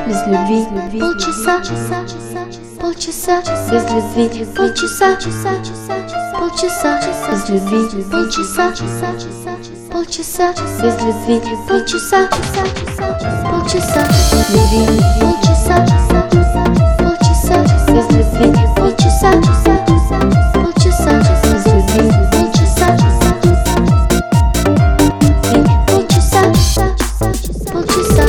без любви полчаса, полчаса без любви полчаса, полчаса без любви полчаса, полчаса без любви полчаса, полчаса любви полчаса, полчаса без любви полчаса, полчаса без любви полчаса, полчаса, полчаса.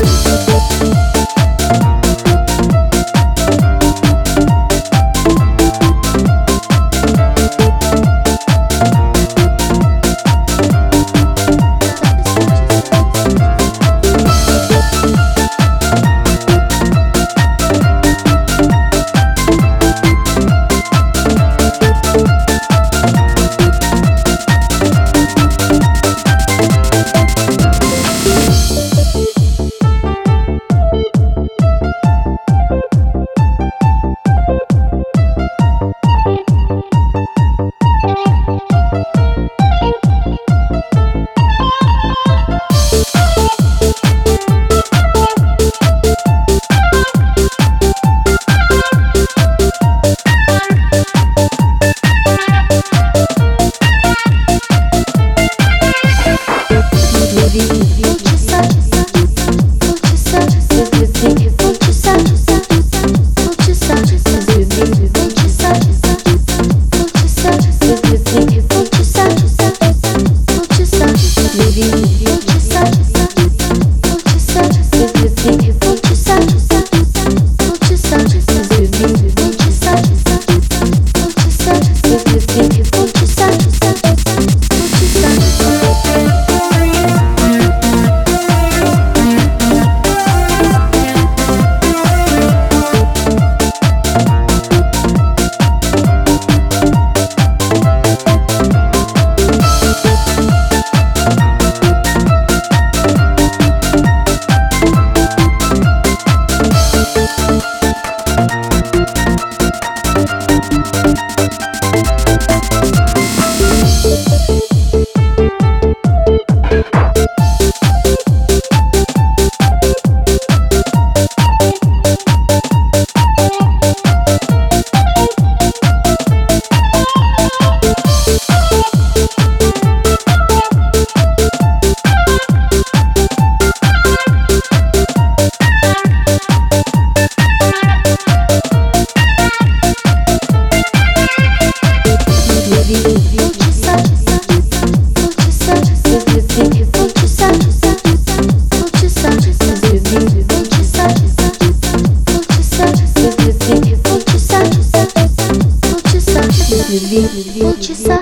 Полчаса,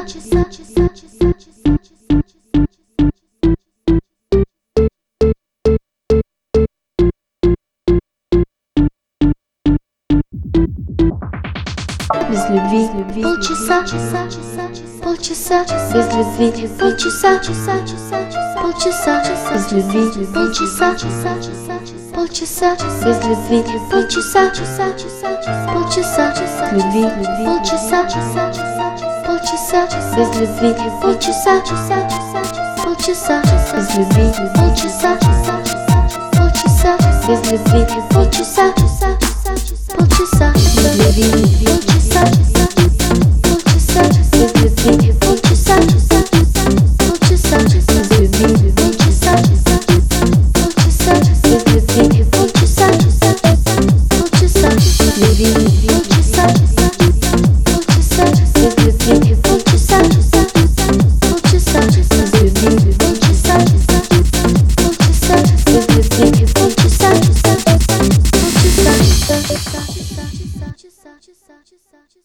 без любви полчаса, полчаса без любви полчаса, полчаса без любви полчаса, полчаса без любви полчаса, полчаса любви полчаса, полчаса без любви полчаса, полчаса без любви полчаса, полчаса без любви полчаса, полчаса без любви полчаса, полчаса без любви полчаса, полчаса без любви полчаса, полчаса без любви полчаса, полчаса любви полчаса, полчаса без любви полчаса, полчаса без любви полчаса, полчаса без любви полчаса, полчаса.